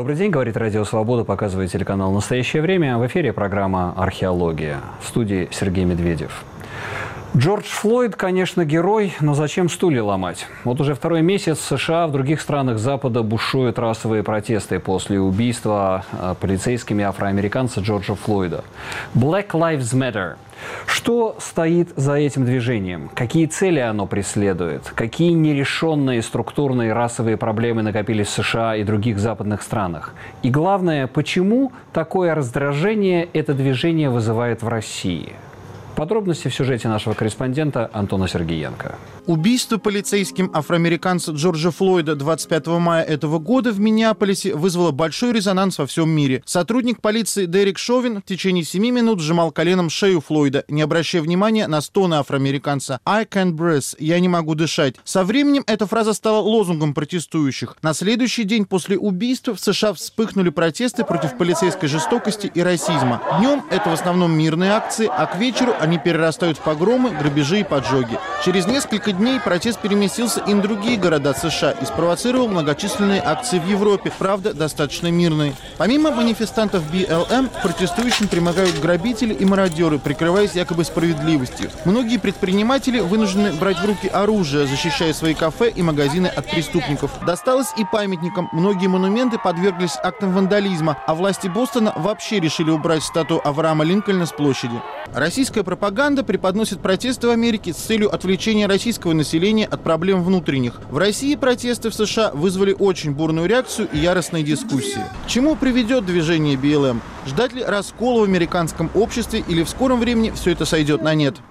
Добрый день, говорит Радио Свобода, показывает телеканал «Настоящее время». В эфире программа «Археология». В студии Сергей Медведев. Джордж Флойд, конечно, герой, но зачем стулья ломать? Вот уже второй месяц в США, в других странах Запада бушуют расовые протесты после убийства полицейскими афроамериканца Джорджа Флойда. Black Lives Matter. Что стоит за этим движением? Какие цели оно преследует? Какие нерешенные структурные расовые проблемы накопились в США и других западных странах? И главное, почему такое раздражение это движение вызывает в России? Подробности в сюжете нашего корреспондента Антона Сергеенко. Убийство полицейским афроамериканца Джорджа Флойда 25 мая этого года в Миннеаполисе вызвало большой резонанс во всем мире. Сотрудник полиции Дерек Шовин в течение 7 минут сжимал коленом шею Флойда, не обращая внимания на стоны афроамериканца. «I can't breathe» – «Я не могу дышать». Со временем эта фраза стала лозунгом протестующих. На следующий день после убийства в США вспыхнули протесты против полицейской жестокости и расизма. Днем это в основном мирные акции, а к вечеру они перерастают в погромы, грабежи и поджоги. Через несколько дней протест переместился и на другие города США и спровоцировал многочисленные акции в Европе, правда, достаточно мирные. Помимо манифестантов BLM, протестующим помогают грабители и мародеры, прикрываясь якобы справедливостью. Многие предприниматели вынуждены брать в руки оружие, защищая свои кафе и магазины от преступников. Досталось и памятникам. Многие монументы подверглись актам вандализма, а власти Бостона вообще решили убрать статую Авраама Линкольна с площади. Российская пропаганда преподносит протесты в Америке с целью отвлечения российского населения от проблем внутренних. В России протесты в США вызвали очень бурную реакцию и яростные дискуссии. К чему приведет движение BLM? Ждать ли раскола в американском обществе или в скором времени все это сойдет на нет?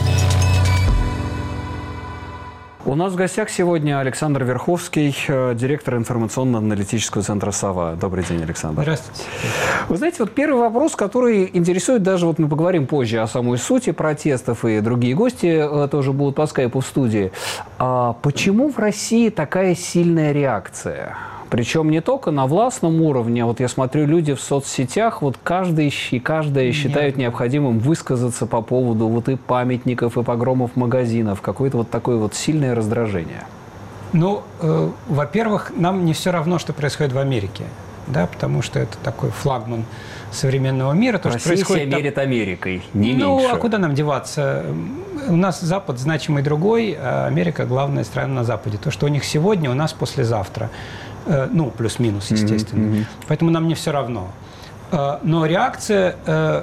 У нас в гостях сегодня Александр Верховский, директор информационно-аналитического центра «Сова». Добрый день, Александр. Здравствуйте. Вы знаете, вот первый вопрос, который интересует даже, вот мы поговорим позже о самой сути протестов, и другие гости тоже будут по скайпу в студии. Почему в России такая сильная реакция? Причем не только на властном уровне. Вот я смотрю, люди в соцсетях, вот каждый и каждая считают необходимым высказаться по поводу вот и памятников, и погромов магазинов. Какое-то вот такое вот сильное раздражение. Ну, во-первых, нам не все равно, что происходит в Америке. Да, потому что это такой флагман современного мира. То, Россия что происходит мерит Америкой, не меньше. Ну, а куда нам деваться? У нас Запад значимый другой, а Америка – главная страна на Западе. То, что у них сегодня, у нас послезавтра. Ну, плюс-минус, естественно. Поэтому нам не все равно. Но реакция,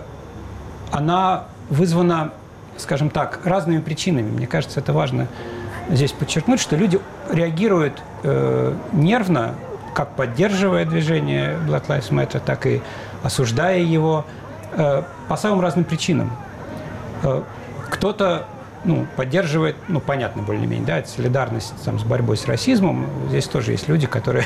она вызвана, скажем так, разными причинами. Мне кажется, это важно здесь подчеркнуть, что люди реагируют нервно, как поддерживая движение Black Lives Matter, так и осуждая его по самым разным причинам. Кто-то поддерживает, понятно, более-менее, да, это солидарность там, с борьбой с расизмом. Здесь тоже есть люди, которые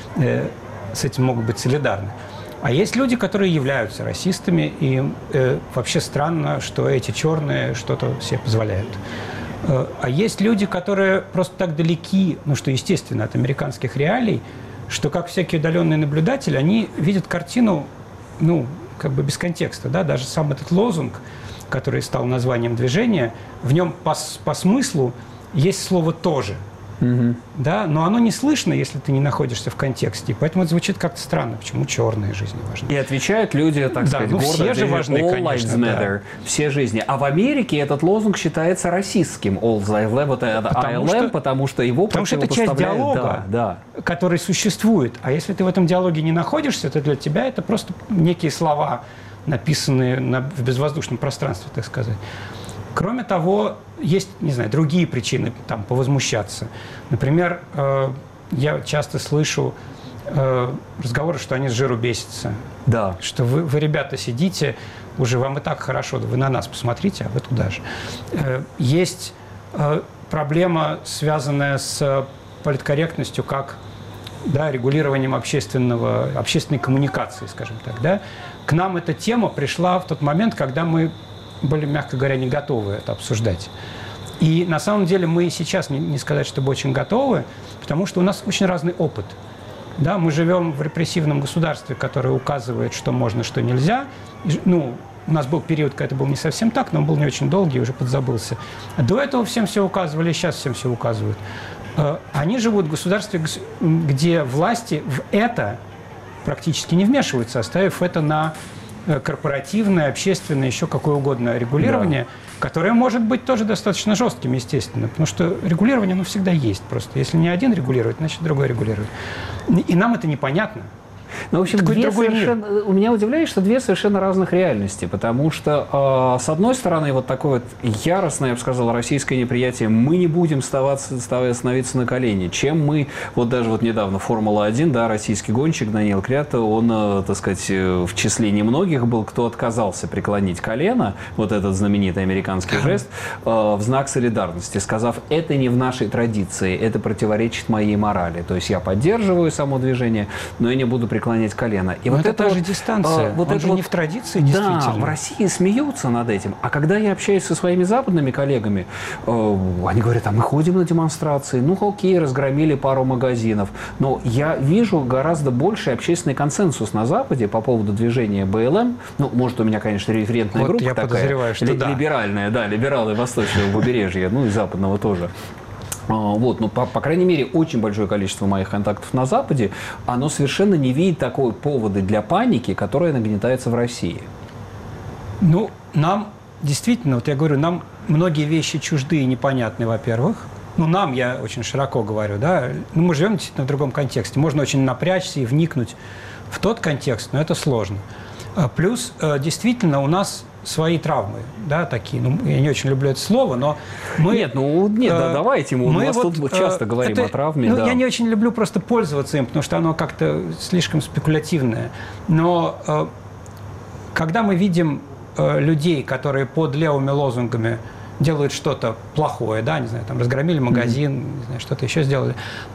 с этим могут быть солидарны. А есть люди, которые являются расистами, и вообще странно, что эти черные что-то себе позволяют. А есть люди, которые просто так далеки, что естественно, от американских реалий, что как всякие удаленные наблюдатели, они видят картину, как бы без контекста, да, даже сам этот лозунг, который стал названием движения, в нем по смыслу есть слово «тоже». Да? Но оно не слышно, если ты не находишься в контексте. Поэтому это звучит как-то странно. Почему черные жизни важны? И отвечают люди, так сказать, гордо. Все же важны, all конечно. Lives Matter, да. Все жизни. А в Америке этот лозунг считается расистским. All Lives Matter, это ILM, потому что его Потому что это часть диалога, который существует. А если ты в этом диалоге не находишься, то для тебя это просто некие слова, написанные в безвоздушном пространстве, так сказать. Кроме того, есть, не знаю, другие причины там, повозмущаться. Например, я часто слышу разговоры, что они с жиру бесятся. Да. Что вы, ребята, сидите, уже вам и так хорошо, вы на нас посмотрите, а вы туда же. Есть проблема, связанная с политкорректностью, как регулированием общественной коммуникации, скажем так. Да? К нам эта тема пришла в тот момент, когда мы были, мягко говоря, не готовы это обсуждать. И на самом деле мы сейчас, не сказать, чтобы очень готовы, потому что у нас очень разный опыт. Да, мы живем в репрессивном государстве, которое указывает, что можно, что нельзя. У нас был период, когда это был не совсем так, но он был не очень долгий, уже подзабылся. До этого всем все указывали, сейчас всем все указывают. Они живут в государстве, где власти в это практически не вмешиваются, оставив это на корпоративное, общественное, еще какое угодно регулирование, которое может быть тоже достаточно жестким, естественно. Потому что регулирование, оно всегда есть просто. Если не один регулирует, значит другой регулирует. И нам это непонятно. Ну, в общем, у меня удивляет, что две совершенно разных реальности, потому что, с одной стороны, вот такое вот яростное, я бы сказал, российское неприятие, мы не будем становиться на колени, чем мы, вот даже вот недавно Формула-1, да, российский гонщик Даниил Крята, он, так сказать, в числе немногих был, кто отказался преклонить колено, вот этот знаменитый американский жест, в знак солидарности, сказав, это не в нашей традиции, это противоречит моей морали, то есть я поддерживаю само движение, но я не буду преклонять колено. И вот это та вот, же дистанция. Вот он же не в традиции, действительно. Да, в России смеются над этим. А когда я общаюсь со своими западными коллегами, они говорят, а мы ходим на демонстрации, ну окей, разгромили пару магазинов. Но я вижу гораздо больший общественный консенсус на Западе по поводу движения БЛМ. Ну, может, у меня, конечно, референтная группа я такая. Подозреваю, что либеральная, да, либералы восточного побережья, ну и западного тоже. Вот, ну, по крайней мере, очень большое количество моих контактов на Западе, оно совершенно не видит такой повода для паники, которая нагнетается в России. Ну, нам действительно, вот я говорю, нам многие вещи чужды и непонятны, во-первых. Ну, нам, я очень широко говорю, да, ну, мы живем действительно в другом контексте. Можно очень напрячься и вникнуть в тот контекст, но это сложно. Плюс, действительно, у нас свои травмы, да, такие. Ну, я не очень люблю это слово, но мы... Давайте, мы вот тут часто говорим о травме. Ну, да. Я не очень люблю просто пользоваться им, потому что оно как-то слишком спекулятивное. Но когда мы видим людей, которые под левыми лозунгами делают что-то плохое, да, не знаю, там, разгромили магазин, не знаю, что-то еще сделали,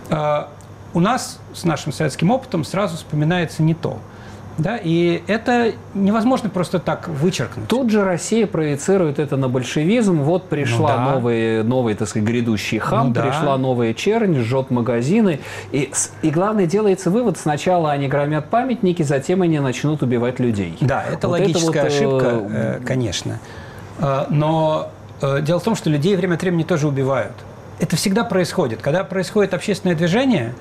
у нас с нашим советским опытом сразу вспоминается не то. Да, и это невозможно просто так вычеркнуть. Тут же Россия проецирует это на большевизм. Вот пришла новый, так сказать, грядущий хам, пришла новая чернь, жжет магазины. И главное, делается вывод, сначала они громят памятники, затем они начнут убивать людей. Да, это вот логическая ошибка, конечно. Но дело в том, что людей время от времени тоже убивают. Это всегда происходит. Когда происходит общественное движение,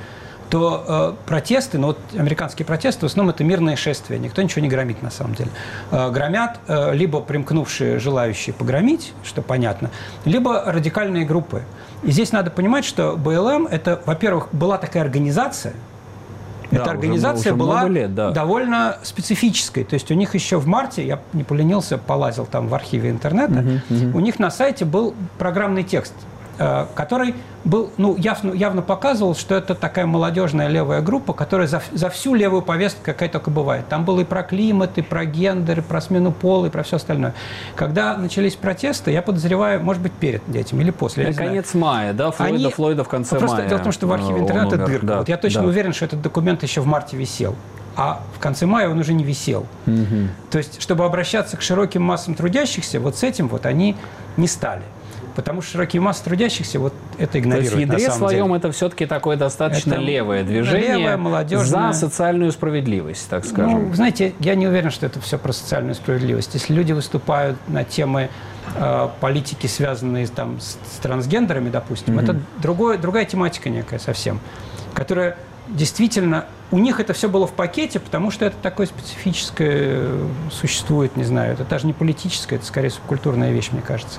то протесты, ну вот американские протесты, в основном это мирное шествие, никто ничего не громит на самом деле. Громят либо примкнувшие желающие погромить, что понятно, либо радикальные группы. И здесь надо понимать, что БЛМ это, во-первых, была такая организация, эта организация была довольно специфической. То есть у них еще в марте, я не поленился, полазил там в архиве интернета, у них на сайте был программный текст, который был, ну, явно показывал, что это такая молодежная левая группа, которая за всю левую повестку, какая только бывает. Там было и про климат, и про гендер, и про смену пола, и про все остальное. Когда начались протесты, я подозреваю, может быть, перед этим или после. Конец мая, да? Флойда в конце мая. Просто дело в том, что в архиве интернета дырка. Да, вот я точно уверен, что этот документ еще в марте висел. А в конце мая он уже не висел. То есть, чтобы обращаться к широким массам трудящихся, вот с этим вот они не стали. Потому что широкие массы трудящихся вот это игнорируют. То есть в ядре своем это все-таки такое достаточно левое движение, левое, молодежное, за социальную справедливость, так скажем. Ну, знаете, я не уверен, что это все про социальную справедливость. Если люди выступают на темы политики, связанные там, с трансгендерами, допустим, это другая тематика некая совсем, которая действительно... У них это все было в пакете, потому что это такое специфическое существует, не знаю, это даже не политическое, это скорее субкультурная вещь, мне кажется,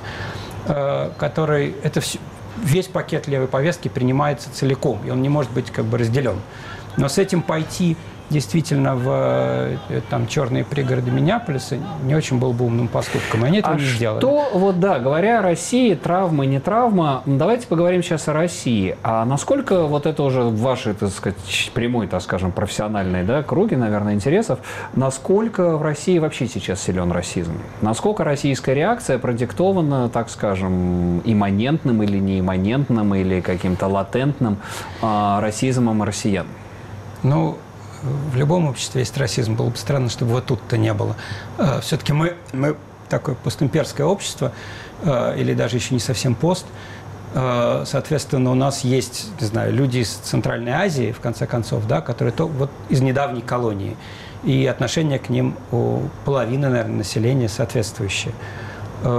который это весь пакет левой повестки принимается целиком, и он не может быть как бы разделен. Но с этим пойти действительно в там, черные пригороды Миннеаполиса не очень был бы умным поступком. И они этого не сделали. Что, вот да, говоря о России, травма, не травма, давайте поговорим сейчас о России. А насколько вот это уже в вашей, так сказать, прямой, так скажем, профессиональной, да, круге, наверное, интересов, насколько в России вообще сейчас силен расизм? Насколько российская реакция продиктована, так скажем, имманентным или неимманентным, или каким-то латентным расизмом россиян? Ну, в любом обществе есть расизм. Было бы странно, чтобы вот тут-то не было. Все-таки мы такое постимперское общество, или даже еще не совсем пост. Соответственно, у нас есть, не знаю, люди из Центральной Азии, в конце концов, да, которые вот из недавней колонии. И отношение к ним у половины, наверное, населения соответствующее.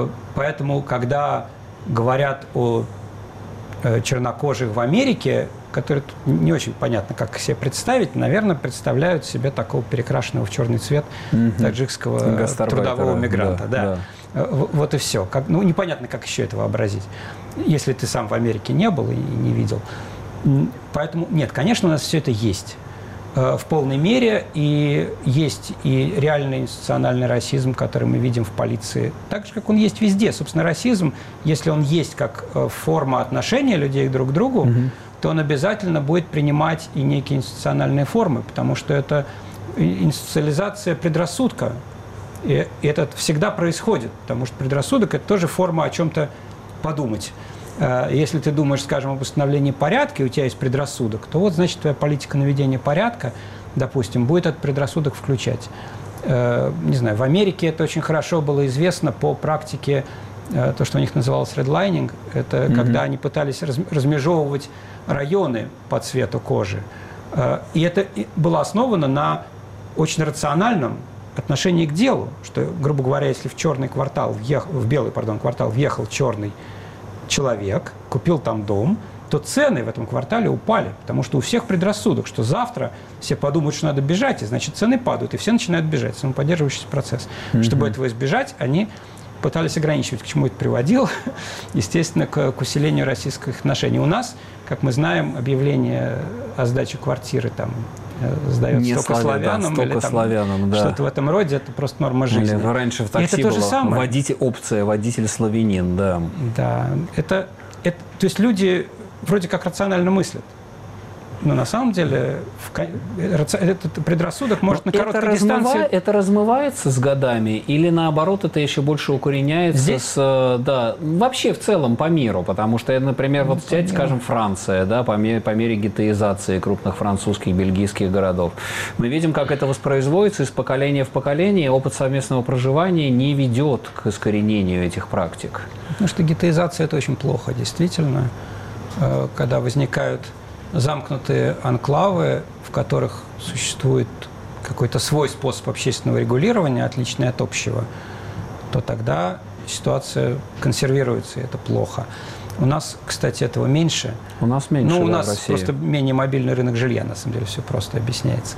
Поэтому, когда говорят о чернокожих в Америке, которые не очень понятно, как себе представить, наверное, представляют себе такого перекрашенного в черный цвет таджикского трудового мигранта. Да. Вот и все. Непонятно, как еще это вообразить, если ты сам в Америке не был и не видел. Поэтому, нет, конечно, у нас все это есть в полной мере, и есть и реальный институциональный расизм, который мы видим в полиции, так же, как он есть везде. Собственно, расизм, если он есть как форма отношения людей друг к другу, то он обязательно будет принимать и некие институциональные формы, потому что это институциализация предрассудка. И это всегда происходит, потому что предрассудок – это тоже форма о чем-то подумать. Если ты думаешь, скажем, об установлении порядка, и у тебя есть предрассудок, то вот, значит, твоя политика наведения порядка, допустим, будет этот предрассудок включать. Не знаю, в Америке это очень хорошо было известно по практике, то, что у них называлось redlining, это когда они пытались размежевывать районы по цвету кожи. И это было основано на очень рациональном отношении к делу, что, грубо говоря, если в черный квартал, в белый, квартал въехал черный человек, купил там дом, то цены в этом квартале упали, потому что у всех предрассудок, что завтра все подумают, что надо бежать, и значит цены падают, и все начинают бежать, самоподдерживающийся процесс. Чтобы этого избежать, они пытались ограничивать. К чему это приводило? Естественно, к усилению российских отношений. У нас, как мы знаем, объявление о сдаче квартиры там сдается только славянам, или там что-то в этом роде, это просто норма жизни. Или раньше в такси была опция водитель славянин, да. Да, то есть люди вроде как рационально мыслят, но на самом деле этот предрассудок может на короткой дистанции... Это размывается с годами или наоборот это еще больше укореняется вообще в целом по миру? Потому что, например, вот взять, скажем, Франция, да, по мере геттоизации крупных французских, бельгийских городов. Мы видим, как это воспроизводится из поколения в поколение. Опыт совместного проживания не ведет к искоренению этих практик. Потому что геттоизация – это очень плохо, действительно. Когда возникают замкнутые анклавы, в которых существует какой-то свой способ общественного регулирования, отличный от общего, то тогда ситуация консервируется, и это плохо. У нас, кстати, этого меньше. У нас меньше, у нас просто менее мобильный рынок жилья, на самом деле, все просто объясняется.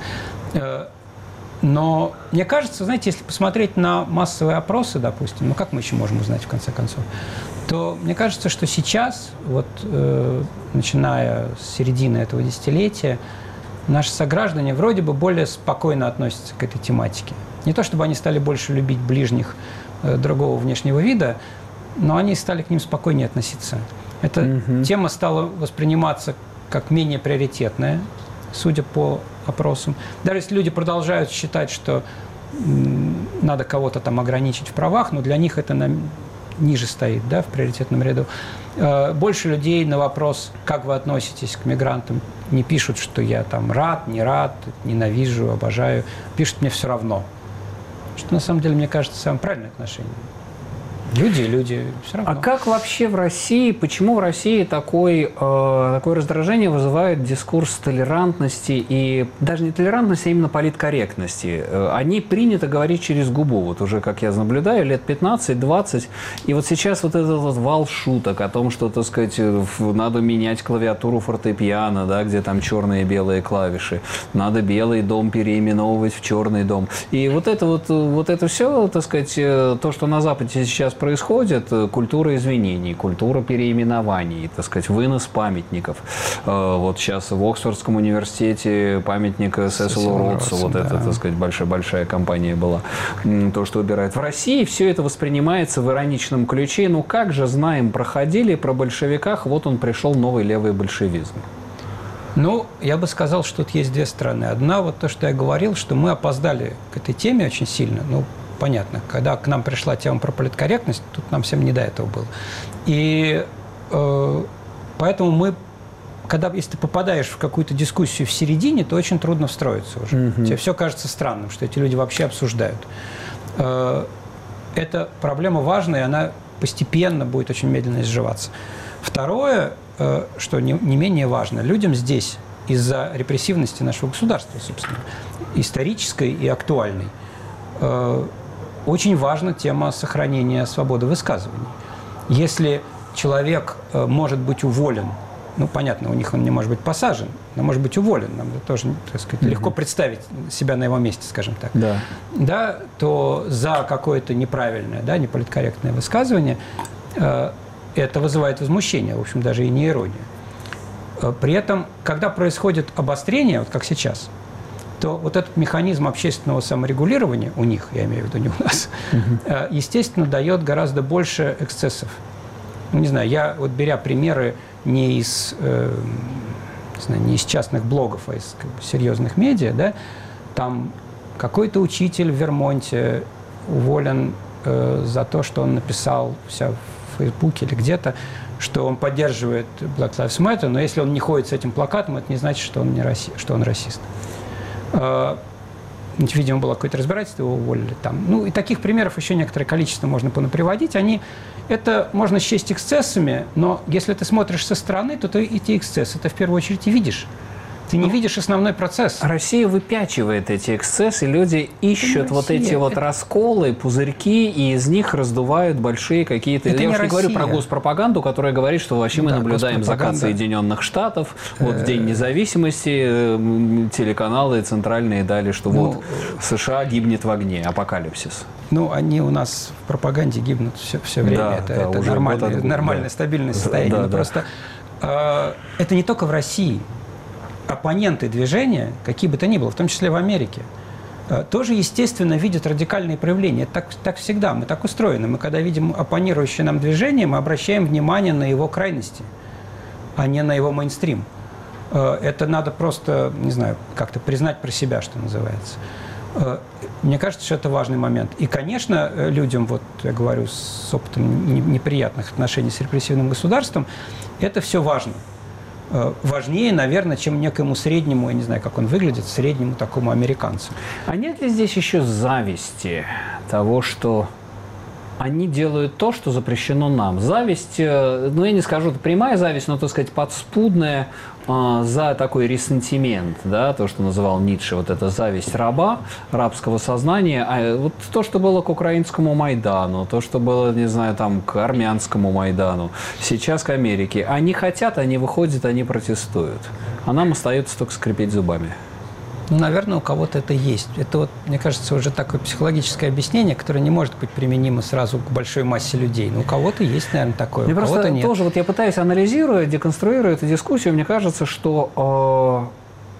Но мне кажется, знаете, если посмотреть на массовые опросы, допустим, как мы еще можем узнать, в конце концов, то мне кажется, что сейчас, начиная с середины этого десятилетия, наши сограждане вроде бы более спокойно относятся к этой тематике. Не то чтобы они стали больше любить ближних другого внешнего вида, но они стали к ним спокойнее относиться. Эта тема стала восприниматься как менее приоритетная, судя по опросам. Даже если люди продолжают считать, что надо кого-то там ограничить в правах, но для них это ниже стоит, в приоритетном ряду. Больше людей на вопрос, как вы относитесь к мигрантам, не пишут, что я там рад, не рад, ненавижу, обожаю. Пишут мне все равно. Что на самом деле, мне кажется, самое правильное отношение. Люди, все равно. А как вообще в России, почему в России такое раздражение вызывает дискурс толерантности и даже не толерантности, а именно политкорректности? Они принято говорить через губу, вот уже, как я наблюдаю, лет 15-20, и вот сейчас вот этот вот вал шуток о том, что, так сказать, надо менять клавиатуру фортепиано, да, где там черные и белые клавиши, надо белый дом переименовывать в черный дом. И вот это все, так сказать, то, что на Западе сейчас происходит, культура извинений, культура переименований, так сказать, вынос памятников. Вот сейчас в Оксфордском университете памятник Сесилу Роудсу, вот это, так сказать, большая компания была, то, что убирают. В России все это воспринимается в ироничном ключе. Ну как же, знаем, проходили про большевиках, вот он пришел, новый левый большевизм. Я бы сказал, что тут есть две стороны. Одна, вот то, что я говорил, что мы опоздали к этой теме очень сильно. Понятно, когда к нам пришла тема про политкорректность, тут нам всем не до этого было. И поэтому если ты попадаешь в какую-то дискуссию в середине, то очень трудно встроиться уже. Тебе все кажется странным, что эти люди вообще обсуждают. Эта проблема важная, и она постепенно будет очень медленно изживаться. Второе, что не менее важно, людям здесь из-за репрессивности нашего государства, собственно, исторической и актуальной, очень важна тема сохранения свободы высказываний. Если человек может быть уволен ну, понятно, у них он не может быть посажен, но может быть уволен. Нам тоже, так сказать, легко представить себя на его месте, скажем так. Да, то за какое-то неправильное, да, неполиткорректное высказывание это вызывает возмущение, в общем, даже и не иронию. При этом, когда происходит обострение, вот как сейчас, то вот этот механизм общественного саморегулирования у них, я имею в виду не у нас, естественно, дает гораздо больше эксцессов. Ну, не знаю, я вот беря примеры не из частных блогов, а из серьезных медиа, да, там какой-то учитель в Вермонте уволен за то, что он написал в Фейсбуке или где-то, что он поддерживает Black Lives Matter, но если он не ходит с этим плакатом, это не значит, что он расист. Видимо, было какое-то разбирательство, его уволили там. Ну, и таких примеров еще некоторое количество можно понаприводить. Это можно счесть эксцессами, но если ты смотришь со стороны, то ты эти эксцессы ты в первую очередь и видишь. Ты не видишь основной процесс. Россия выпячивает эти эксцессы, люди ищут вот эти вот расколы, пузырьки, и из них раздувают большие какие-то... Я уж не говорю про госпропаганду, которая говорит, что вообще мы наблюдаем закат Соединенных Штатов, вот в День независимости телеканалы центральные дали, что вот США гибнет в огне, апокалипсис. Ну, они у нас в пропаганде гибнут все время. Да, это нормальное, стабильное состояние. Но просто это не только в России. Оппоненты движения, какие бы то ни было, в том числе в Америке, тоже, естественно, видят радикальные проявления. Так всегда, мы так устроены. Мы, когда видим оппонирующее нам движение, мы обращаем внимание на его крайности, а не на его мейнстрим. Это надо просто, не знаю, как-то признать про себя, что называется. Мне кажется, что это важный момент. И, конечно, людям, вот я говорю, с опытом неприятных отношений с репрессивным государством, это все важно. Важнее, наверное, чем некоему среднему, я не знаю, как он выглядит, среднему такому американцу. А нет ли здесь еще зависти того, что они делают то, что запрещено нам? Зависть, ну, я не скажу, это прямая зависть, но, так сказать, подспудная за такой ресентимент, да, то, что называл Ницше, вот эта зависть раба, рабского сознания, а вот то, что было к украинскому Майдану, то, что было, не знаю, там, к армянскому Майдану, сейчас к Америке. Они хотят, они выходят, они протестуют. А нам остается только скрипеть зубами. Ну, наверное, у кого-то это есть. Это, вот, мне кажется, уже такое психологическое объяснение, которое не может быть применимо сразу к большой массе людей. Но у кого-то есть, наверное, такое, у кого-то нет. Тоже вот я пытаюсь анализировать, деконструировать эту дискуссию, мне кажется, что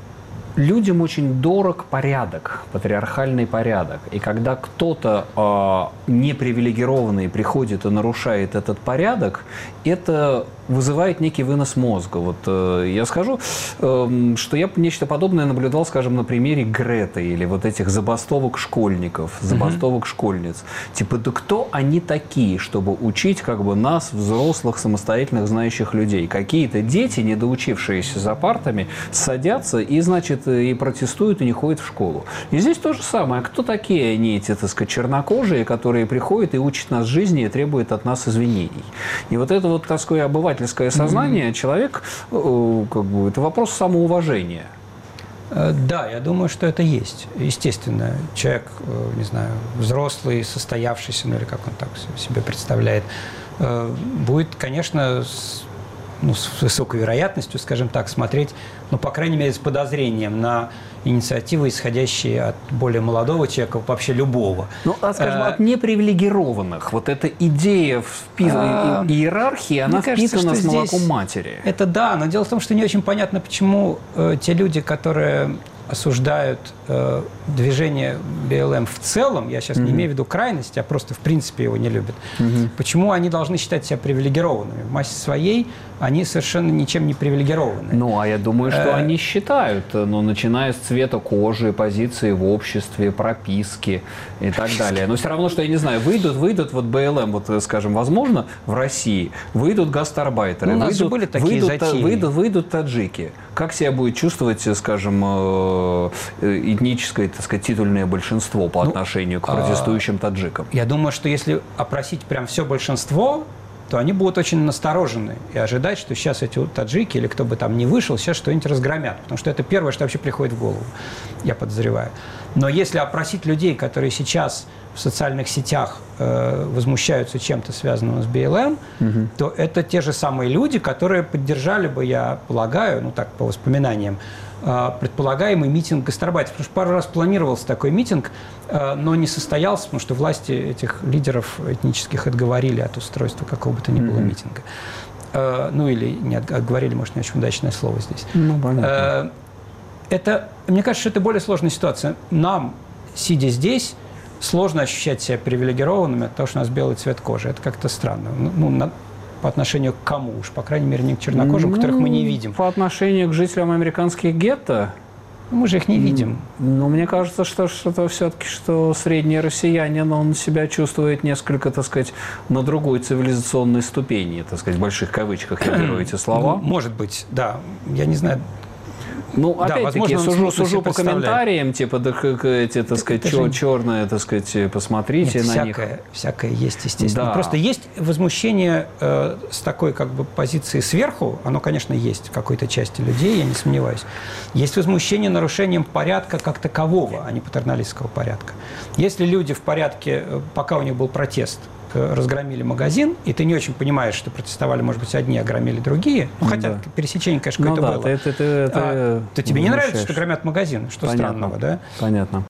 людям очень дорог порядок, патриархальный порядок. И когда кто-то непривилегированный приходит и нарушает этот порядок, это вызывает некий вынос мозга. Вот я скажу, что я нечто подобное наблюдал, скажем, на примере Греты или вот этих забастовок школьников, забастовок школьниц. Типа, да кто они такие, чтобы учить как бы нас, взрослых, самостоятельных, знающих людей? Какие-то дети, недоучившиеся за партами, садятся и, значит, и протестуют, и не ходят в школу. И здесь то же самое. А кто такие они, эти, так сказать, чернокожие, которые приходят и учат нас жизни и требуют от нас извинений? И вот это вот, так сказать, обывательское сознание, человек, как бы, это вопрос самоуважения. Да, я думаю, что это есть. Естественно, человек, не знаю, взрослый, состоявшийся, ну или как он так себе представляет, будет, конечно, с высокой вероятностью, скажем так, смотреть, ну, по крайней мере, с подозрением на инициативы, исходящие от более молодого человека, вообще любого. Ну, скажем, от непривилегированных. Вот эта идея иерархии, она впитана с молоком матери. Это да, но дело в том, что не очень понятно, почему те люди, которые осуждают движение БЛМ в целом, я сейчас не имею в виду крайности, а просто в принципе его не любят, почему они должны считать себя привилегированными? В массе своей они совершенно ничем не привилегированы. Ну, а я думаю, что они считают, ну, начиная с цвета кожи, позиции в обществе, прописки и так далее. Но все равно, что, я не знаю, выйдут вот БЛМ, вот, скажем, возможно, в России, выйдут гастарбайтеры, у нас же были такие выйдут таджики. Как себя будет чувствовать, скажем, этническое, так сказать, титульное большинство по отношению к протестующим таджикам? Я думаю, что если опросить прям все большинство, то они будут очень насторожены и ожидать, что сейчас эти таджики или кто бы там ни вышел, сейчас что-нибудь разгромят. Потому что это первое, что вообще приходит в голову, я подозреваю. Но если опросить людей, которые сейчас в в социальных сетях возмущаются чем-то связанным с БЛМ, то это те же самые люди, которые поддержали бы, я полагаю, ну так, по воспоминаниям, предполагаемый митинг гастарбайтеров. Потому что пару раз планировался такой митинг, но не состоялся, потому что власти этих лидеров этнических отговорили от устройства какого бы то ни было митинга. Ну или не отговорили, может, не очень удачное слово здесь. Ну, понятно. Мне кажется, что это более сложная ситуация. Нам, сидя здесь, сложно ощущать себя привилегированными от того, что у нас белый цвет кожи. Это как-то странно. По отношению к кому уж, по крайней мере, не к чернокожим, которых мы не видим. По отношению к жителям американских гетто? Мы же их не видим. Но мне кажется, что все-таки, что средний россиянин, он себя чувствует несколько, так сказать, на другой цивилизационной ступени, так сказать, в больших кавычках я беру эти слова. Может быть, да. Я не знаю. Ну, да, опять-таки, сужу по комментариям, типа, эти, так сказать, черные, так сказать, посмотрите на них. Всякое есть, естественно. Да. Просто есть возмущение с такой, как бы, позиции сверху, оно, конечно, есть в какой-то части людей, я не сомневаюсь. Есть возмущение нарушением порядка как такового, а не патерналистского порядка. Если люди в порядке, пока у них был протест, разгромили магазин, и ты не очень понимаешь, что протестовали, может быть, одни, а громили другие, ну, хотя пересечение, конечно, какое-то было, то тебе не нравится, что громят магазин, что странного, да? Понятно.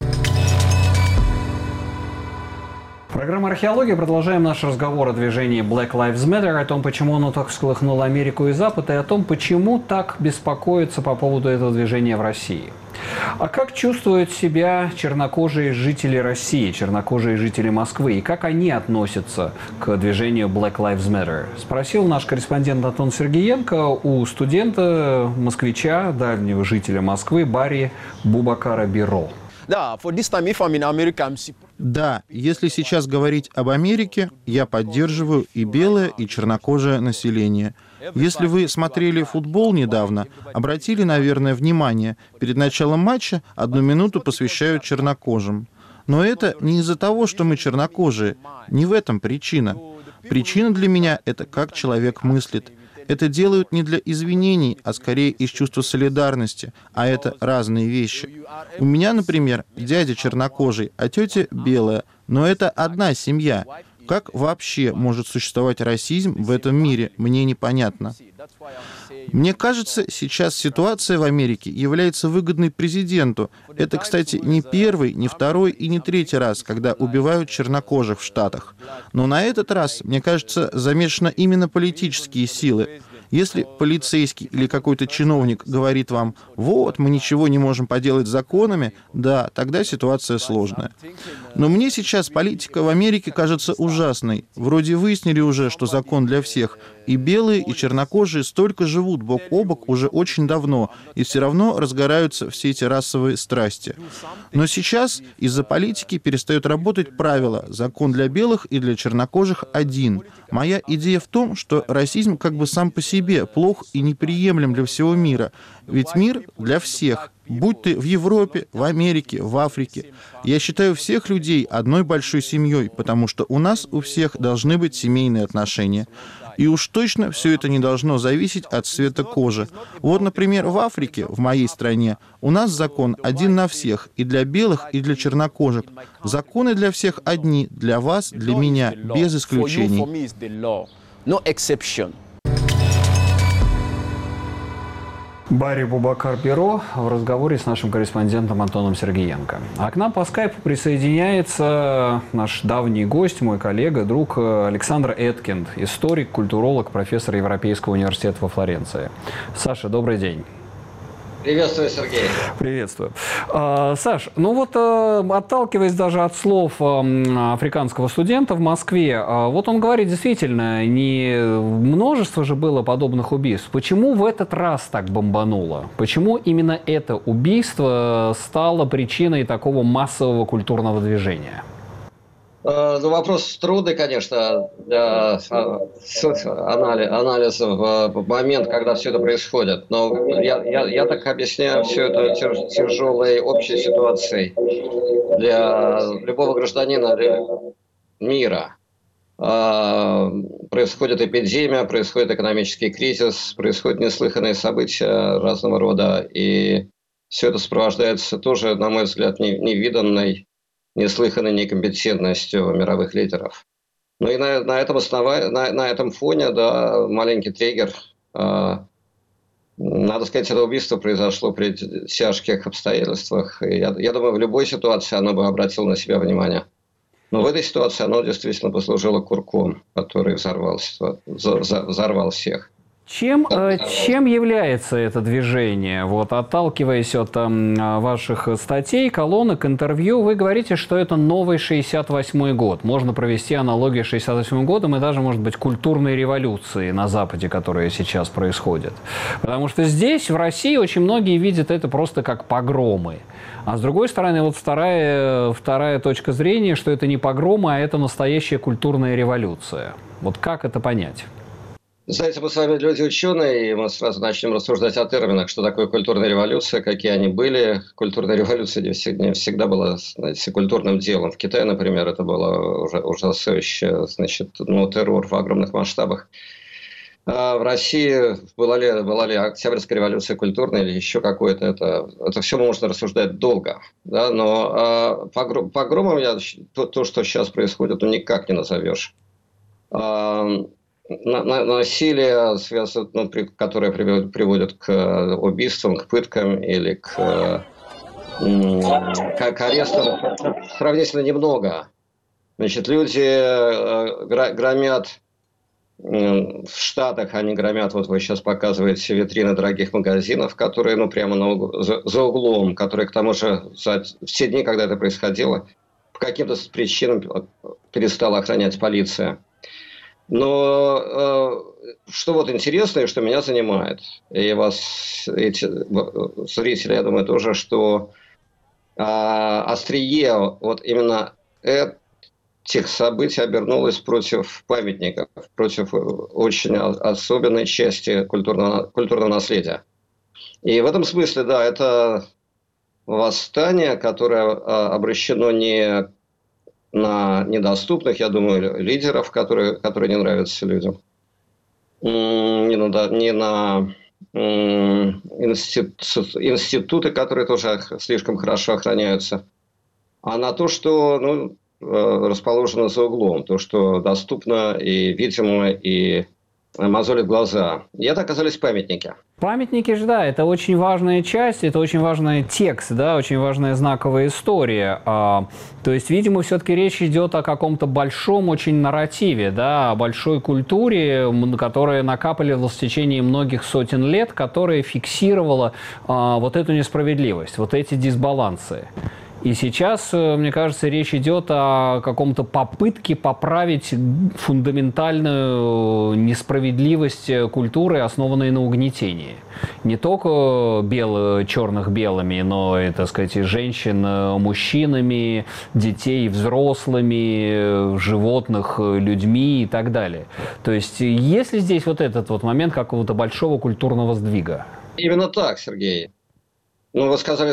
Программа «Археология». Продолжаем наш разговор о движении Black Lives Matter, о том, почему оно так всколыхнуло Америку и Запад, и о том, почему так беспокоятся по поводу этого движения в России. А как чувствуют себя чернокожие жители России, чернокожие жители Москвы, и как они относятся к движению Black Lives Matter? Спросил наш корреспондент Антон Сергеенко у студента, москвича, дальнего жителя Москвы Барри Бубакара Биро. Да, если сейчас говорить об Америке, я поддерживаю и белое, и чернокожее население. Если вы смотрели футбол недавно, обратили, наверное, внимание, перед началом матча 1 минуту посвящают чернокожим. Но это не из-за того, что мы чернокожие. Не в этом причина. Причина для меня — это как человек мыслит. Это делают не для извинений, а скорее из чувства солидарности, а это разные вещи. У меня, например, дядя чернокожий, а тетя белая, но это одна семья. Как вообще может существовать расизм в этом мире, мне непонятно. Мне кажется, сейчас ситуация в Америке является выгодной президенту. Это, кстати, не первый, не второй и не третий раз, когда убивают чернокожих в Штатах. Но на этот раз, мне кажется, замешаны именно политические силы. Если полицейский или какой-то чиновник говорит вам: «Вот, мы ничего не можем поделать с законами», да, тогда ситуация сложная. Но мне сейчас политика в Америке кажется ужасной. Вроде выяснили уже, что закон для всех. И белые, и чернокожие столько живут бок о бок уже очень давно, и все равно разгораются все эти расовые страсти. Но сейчас из-за политики перестают работать правила. Закон для белых и для чернокожих один. Моя идея в том, что расизм как бы сам по себе плох и неприемлем для всего мира. Ведь мир для всех. Будь ты в Европе, в Америке, в Африке. Я считаю всех людей одной большой семьей, потому что у нас у всех должны быть семейные отношения. И уж точно все это не должно зависеть от цвета кожи. Вот, например, в Африке, в моей стране, у нас закон один на всех, и для белых, и для чернокожих. Законы для всех одни, для вас, для меня, без исключений. Барри Бубакар Биро в разговоре с нашим корреспондентом Антоном Сергеенко. А к нам по скайпу присоединяется наш давний гость, мой коллега, друг Александр Эткинд, историк, культуролог, профессор Европейского университета во Флоренции. Саша, добрый день. Приветствую, Сергей. Приветствую. Саш, ну вот отталкиваясь даже от слов африканского студента в Москве, вот он говорит, действительно, не множество же было подобных убийств. Почему в этот раз так бомбануло? Почему именно это убийство стало причиной такого массового культурного движения? Ну, вопрос трудный, конечно, для анализа в момент, когда все это происходит. Но я так объясняю все это тяжелой общей ситуацией для любого гражданина мира. Происходит эпидемия, происходит экономический кризис, происходят неслыханные события разного рода. И все это сопровождается тоже, на мой взгляд, невиданной неслыханной некомпетентностью мировых лидеров. Ну и на этом фоне, да, маленький триггер. Надо сказать, это убийство произошло при тяжких обстоятельствах. И я думаю, в любой ситуации оно бы обратило на себя внимание. Но в этой ситуации оно действительно послужило курком, который взорвал всех. Чем является это движение? Вот, отталкиваясь от ваших статей, колонок, интервью, вы говорите, что это новый 68-й год. Можно провести аналогию с 68-м годом и даже, может быть, культурной революции на Западе, которая сейчас происходит. Потому что здесь, в России, очень многие видят это просто как погромы. А с другой стороны, вот вторая точка зрения, что это не погромы, а это настоящая культурная революция. Вот как это понять? Знаете, мы с вами люди ученые, и мы сразу начнем рассуждать о терминах, что такое культурная революция, какие они были. Культурная революция не всегда была, знаете, культурным делом. В Китае, например, это было ужасающее, террор в огромных масштабах. А в России была ли Октябрьская революция культурная или еще какое-то, это все можно рассуждать долго. Да? Но погромом то, что сейчас происходит, никак не назовешь. Насилие, которое приводит к убийствам, к пыткам или к арестам, сравнительно немного. Значит, люди громят в Штатах, они громят, вот вы сейчас показываете витрины дорогих магазинов, которые прямо за углом, которые к тому же в те дни, когда это происходило, по каким-то причинам перестала охранять полиция. Но что вот интересно и что меня занимает, и вас, зрители, я думаю, тоже, что острие вот именно этих событий обернулось против памятников, против очень особенной части культурного наследия. И в этом смысле, да, это восстание, которое обращено не на недоступных, я думаю, лидеров, которые не нравятся людям, не на институты, которые тоже слишком хорошо охраняются, а на то, что расположено за углом, то, что доступно и видимо, и мозолит глаза. И это оказались памятники. Памятники же, да, это очень важная часть, это очень важный текст, да, очень важная знаковая история. То есть, видимо, все-таки речь идет о каком-то большом очень нарративе, да, о большой культуре, которая накапливалась в течение многих сотен лет, которая фиксировала вот эту несправедливость, вот эти дисбалансы. И сейчас, мне кажется, речь идет о каком-то попытке поправить фундаментальную несправедливость культуры, основанной на угнетении. Не только черных белыми, но и, так сказать, и женщин мужчинами, детей взрослыми, животных людьми и так далее. То есть есть ли здесь вот этот вот момент какого-то большого культурного сдвига? Именно так, Сергей. Вы сказали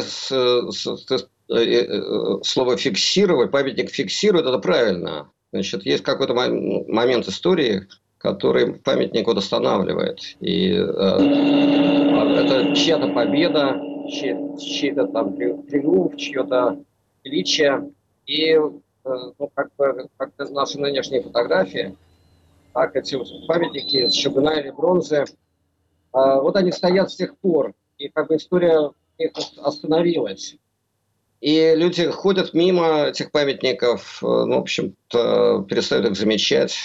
слово «фиксировать», памятник фиксирует, это правильно. Значит, есть какой-то момент истории, который памятник останавливает. И это чья-то победа, чей-то там триумф, чье-то величие. И как наши нынешние фотографии, так эти памятники с чугуна или бронзы, вот они стоят с тех пор. И история их остановилась. И люди ходят мимо этих памятников, в общем-то, перестают их замечать,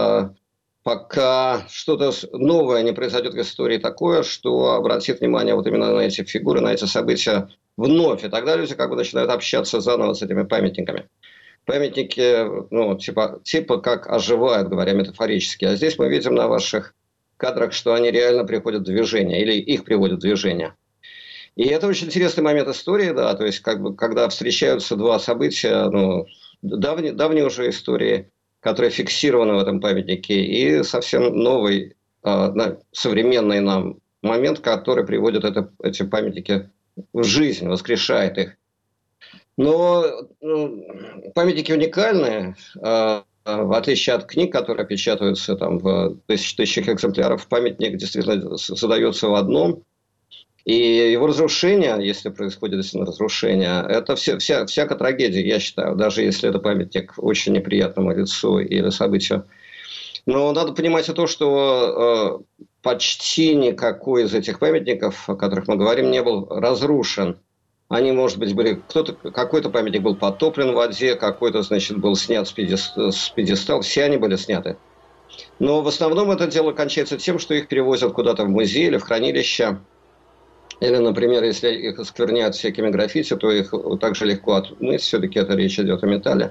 пока что-то новое не произойдет в истории такое, что обратит внимание вот именно на эти фигуры, на эти события вновь. И тогда люди начинают общаться заново с этими памятниками. Памятники, типа как оживают, говоря метафорически. А здесь мы видим на ваших кадрах, что они реально приходят в движение, или их приводят в движение. И это очень интересный момент истории, да, то есть когда встречаются два события, давние уже истории, которые фиксированы в этом памятнике, и совсем новый, современный нам момент, который приводит эти памятники в жизнь, воскрешает их. Но памятники уникальные, в отличие от книг, которые печатаются в тысячах экземпляров, памятник действительно создается в одном И его разрушение, если происходит действительно разрушение, это всякая трагедия, я считаю, даже если это памятник очень неприятному лицу или событию. Но надо понимать и то, что почти никакой из этих памятников, о которых мы говорим, не был разрушен. Они, может быть, были... Какой-то памятник был потоплен в воде, какой-то, значит, был снят с пьедестала. Все они были сняты. Но в основном это дело кончается тем, что их перевозят куда-то в музей или в хранилище. Или, например, если их оскверняют всякими граффити, то их также легко отмыть. Все-таки это речь идет о металле.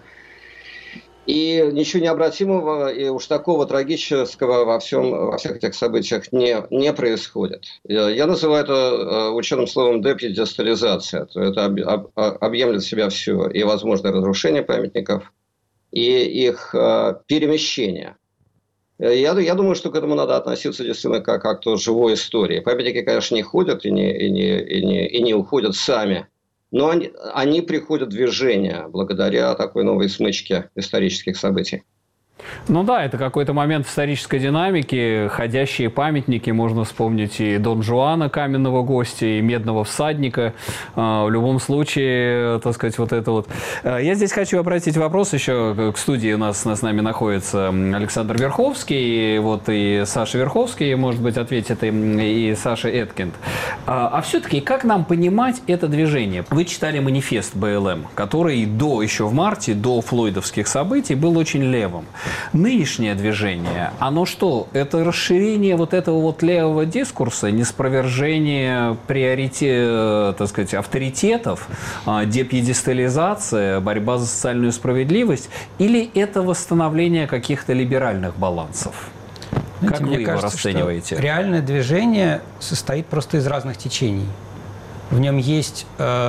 И ничего необратимого и уж такого трагического во всех этих событиях не происходит. Я называю это ученым словом депьедестализация. Это объемлет в себя все. И возможное разрушение памятников, и их перемещение. Я думаю, что к этому надо относиться действительно как к акту живой истории. Памятники, конечно, не ходят и не уходят сами, но они приходят в движение благодаря такой новой смычке исторических событий. Ну да, это какой-то момент исторической динамики, ходящие памятники, можно вспомнить и Дон Жуана, каменного гостя, и Медного всадника. В любом случае, так сказать, вот это вот. Я здесь хочу обратить вопрос еще к студии. У нас с нами находится Александр Верховский, и Саша Верховский, может быть, ответит, и Саша Эткинд. А все-таки, как нам понимать это движение? Вы читали манифест БЛМ, который еще в марте, до флойдовских событий, был очень левым. Нынешнее движение, оно что? Это расширение вот этого вот левого дискурса, неспровержение так сказать, авторитетов, депьедестализация, борьба за социальную справедливость, или это восстановление каких-то либеральных балансов? Знаете, как вы его расцениваете? Что реальное движение состоит просто из разных течений. В нем есть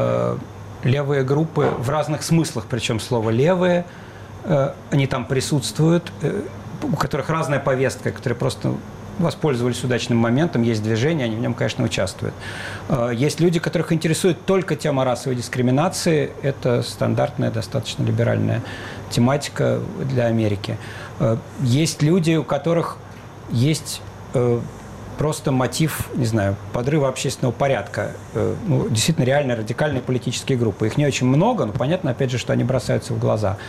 левые группы в разных смыслах, причем слово «левые», они там присутствуют, у которых разная повестка, которые просто воспользовались удачным моментом, есть движение, они в нем, конечно, участвуют. Есть люди, которых интересует только тема расовой дискриминации, это стандартная, достаточно либеральная тематика для Америки. Есть люди, у которых есть просто мотив, не знаю, подрыва общественного порядка. Действительно, реально радикальные политические группы. Их не очень много, но понятно, опять же, что они бросаются в глаза.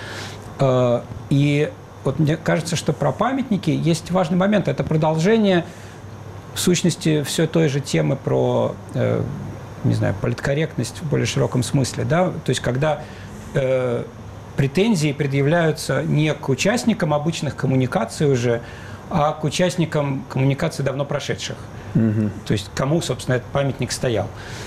И вот мне кажется, что про памятники есть важный момент. Это продолжение, в сущности, все той же темы про, не знаю, политкорректность в более широком смысле. Да? То есть, когда претензии предъявляются не к участникам обычных коммуникаций уже, а к участникам коммуникаций давно прошедших. То есть, кому, собственно, этот памятник стоял.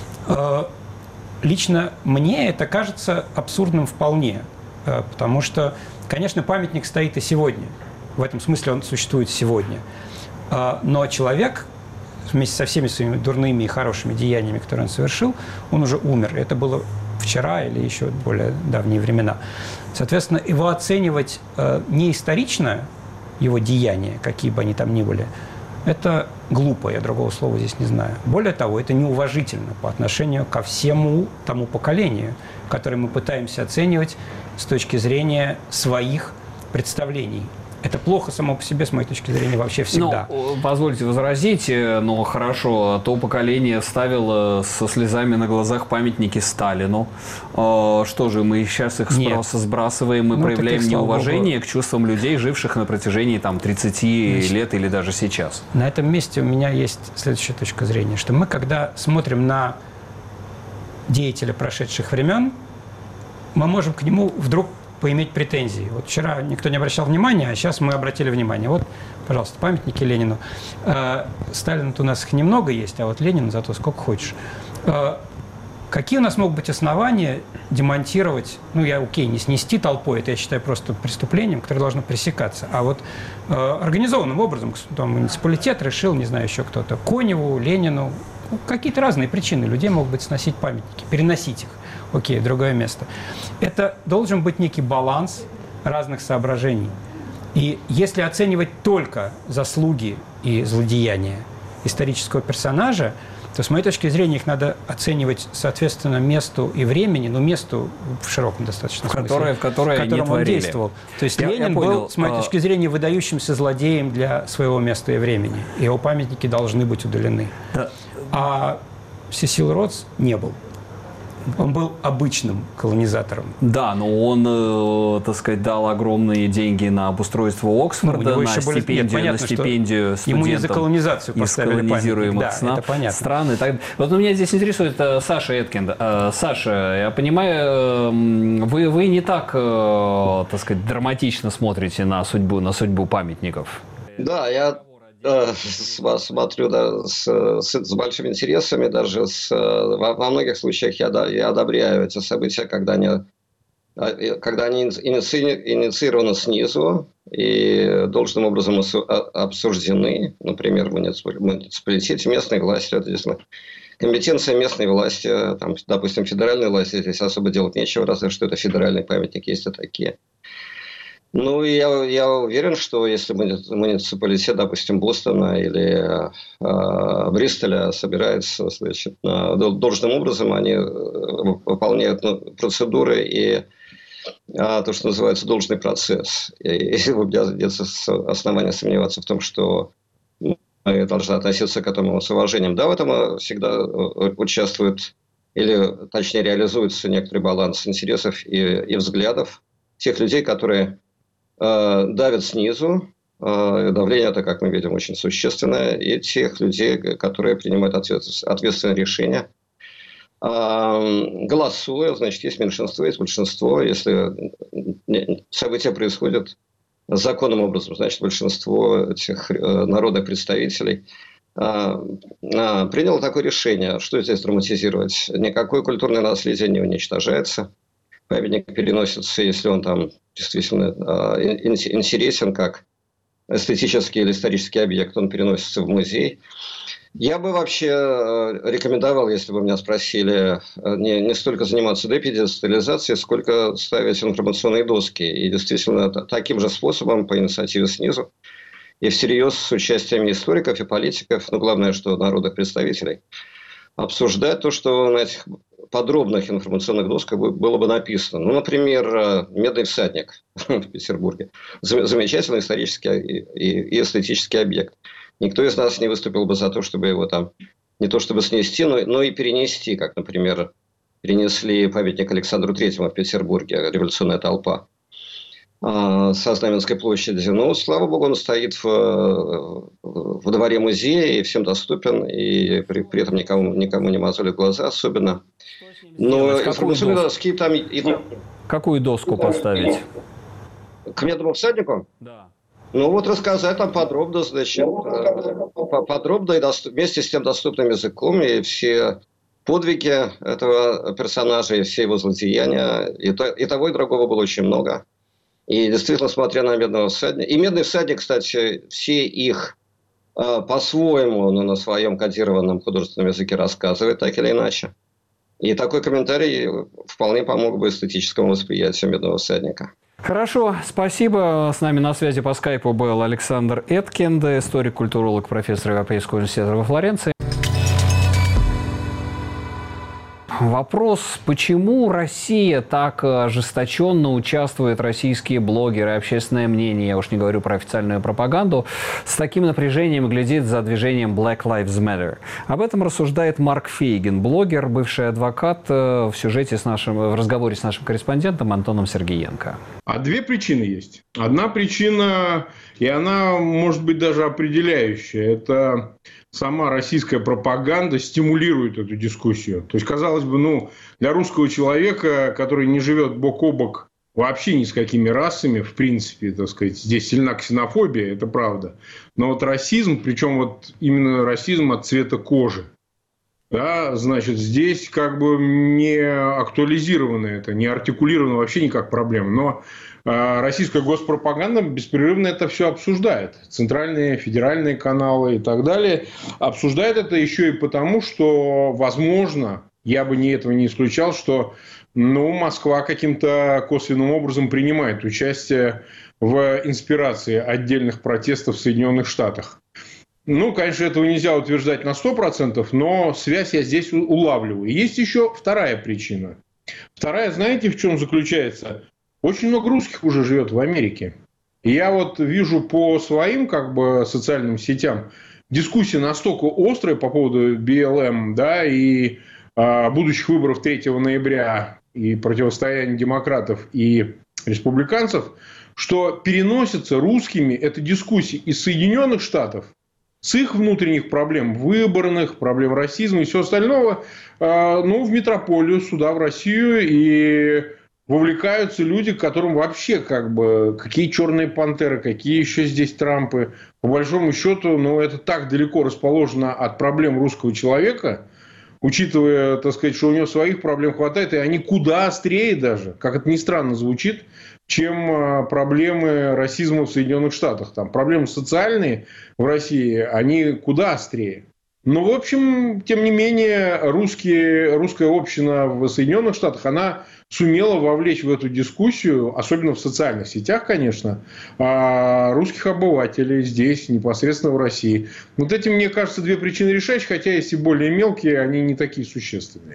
Лично мне это кажется абсурдным вполне. Потому что, конечно, памятник стоит и сегодня. В этом смысле он существует сегодня. Но человек, вместе со всеми своими дурными и хорошими деяниями, которые он совершил, он уже умер. Это было вчера или еще более давние времена. Соответственно, его оценивать не исторично, его деяния, какие бы они там ни были, это глупо, я другого слова здесь не знаю. Более того, это неуважительно по отношению ко всему тому поколению, которое мы пытаемся оценивать с точки зрения своих представлений. Это плохо само по себе, с моей точки зрения, вообще всегда. Ну, позвольте возразить, но хорошо, то поколение ставило со слезами на глазах памятники Сталину. Что же, мы сейчас их просто сбрасываем, мы проявляем неуважение к чувствам людей, живших на протяжении 30 лет или даже сейчас. На этом месте у меня есть следующая точка зрения, что мы, когда смотрим на деятеля прошедших времен, мы можем к нему вдруг поиметь претензии. Вот вчера никто не обращал внимания, а сейчас мы обратили внимание. Вот, пожалуйста, памятники Ленину. Сталина-то у нас их немного есть, а вот Ленина зато сколько хочешь. Какие у нас могут быть основания демонтировать, не снести толпой, это я считаю просто преступлением, которое должно пресекаться, а вот организованным образом, муниципалитет решил, не знаю, еще кто-то, Коневу, Ленину, какие-то разные причины людей могут быть сносить памятники, переносить их. Окей, другое место. Это должен быть некий баланс разных соображений. И если оценивать только заслуги и злодеяния исторического персонажа, то, с моей точки зрения, их надо оценивать соответственно месту и времени, месту в широком достаточно смысле, в котором он действовал. То есть Ленин был, с моей точки зрения, выдающимся злодеем для своего места и времени. Его памятники должны быть удалены. Да. А Сесил Ротс не был. Он был обычным колонизатором. Да, но он, так сказать, дал огромные деньги на обустройство Оксфорда, на стипендию студентам ему не за колонизацию поставили памятник. Стран. Вот меня здесь интересует Саша Эткинд. Саша, я понимаю, вы не так, так сказать, драматично смотрите на судьбу памятников. Да, я смотрю с большими интересами, даже во многих случаях я одобряю эти события, когда они инициированы снизу и должным образом обсуждены, например, в муниципалитете, местной власти, это действительно компетенция местной власти, там, допустим, федеральной власти здесь особо делать нечего, разве что это федеральный памятник, есть и такие. Ну, я уверен, что если муниципалитет, допустим, Бостона или Бристоля собирается, значит, должным образом, они выполняют процедуры и то, что называется должный процесс. И у меня нет основания сомневаться в том, что мы должны относиться к этому с уважением. Да, в этом всегда участвует, или точнее реализуется некоторый баланс интересов и взглядов тех людей, которые давят снизу, давление это, как мы видим, очень существенное, и тех людей, которые принимают ответственные решения. Голосуя, значит, есть меньшинство, есть большинство. Если события происходят законным образом, значит, большинство этих народных представителей приняло такое решение. Что здесь драматизировать? Никакое культурное наследие не уничтожается. Памятник переносится, если он там действительно интересен как эстетический или исторический объект, он переносится в музей. Я бы вообще рекомендовал, если бы меня спросили, не столько заниматься депедестализацией, сколько ставить информационные доски. И действительно таким же способом, по инициативе снизу, и всерьез с участием историков и политиков, но главное, что народных представителей, обсуждать то, что на этих подробных информационных досках было бы написано. Ну, например, «Медный всадник» в Петербурге. Замечательный исторический и эстетический объект. Никто из нас не выступил бы за то, чтобы его там не то чтобы снести, но и перенести, как, например, перенесли памятник Александру Третьему в Петербурге, революционная толпа, со Знаменской площади. Ну, слава богу, он стоит в дворе музея и всем доступен, и при этом никому не мозолит глаза особенно. Но информационные доски там... Какую доску поставить? К «Медному всаднику»? Да. Ну, вот рассказать там подробно, значит, подробно и вместе с тем доступным языком, и все подвиги этого персонажа, и все его злодеяния, и того, и другого было очень много. И действительно, смотря на «Медного всадника». И «Медный всадник», кстати, все их по-своему, но на своем кодированном художественном языке рассказывают, так или иначе. И такой комментарий вполне помог бы эстетическому восприятию «Медного всадника». Хорошо, спасибо. С нами на связи по скайпу был Александр Эткинд, историк-культуролог, профессор Европейского университета во Флоренции. Вопрос, почему Россия так ожесточенно участвует, российские блогеры, общественное мнение, я уж не говорю про официальную пропаганду, с таким напряжением глядит за движением Black Lives Matter. Об этом рассуждает Марк Фейгин, блогер, бывший адвокат, в сюжете в разговоре с нашим корреспондентом Антоном Сергеенко. А две причины есть. Одна причина, и она может быть даже определяющая, это сама российская пропаганда стимулирует эту дискуссию. То есть, казалось бы, для русского человека, который не живет бок о бок вообще ни с какими расами, в принципе, так сказать, здесь сильна ксенофобия, это правда. Но вот расизм, причем вот именно расизм от цвета кожи, да, значит, здесь как бы не актуализировано это, не артикулировано вообще никак проблема. Но российская госпропаганда беспрерывно это все обсуждает. Центральные, федеральные каналы и так далее. Обсуждает это еще и потому, что, возможно, я бы этого не исключал, что Москва каким-то косвенным образом принимает участие в инспирации отдельных протестов в Соединенных Штатах. Конечно, этого нельзя утверждать на 100%, но связь я здесь улавливаю. И есть еще вторая причина. Вторая, знаете, в чем заключается? Очень много русских уже живет в Америке. И я вот вижу по своим социальным сетям, дискуссия настолько острая по поводу БЛМ, да, и будущих выборов 3 ноября и противостояния демократов и республиканцев, что переносятся русскими эта дискуссия из Соединенных Штатов с их внутренних проблем, выборных, проблем расизма и всего остального, в метрополию, сюда, в Россию, и вовлекаются люди, которым вообще какие черные пантеры, какие еще здесь Трампы. По большому счету, это так далеко расположено от проблем русского человека, учитывая, так сказать, что у него своих проблем хватает, и они куда острее даже, как это ни странно звучит, чем проблемы расизма в Соединенных Штатах. Там проблемы социальные в России, они куда острее. Но, в общем, тем не менее, русская община в Соединенных Штатах, она сумела вовлечь в эту дискуссию, особенно в социальных сетях, конечно, русских обывателей здесь, непосредственно в России. Вот эти, мне кажется, две причины решающие, хотя есть и более мелкие, они не такие существенные.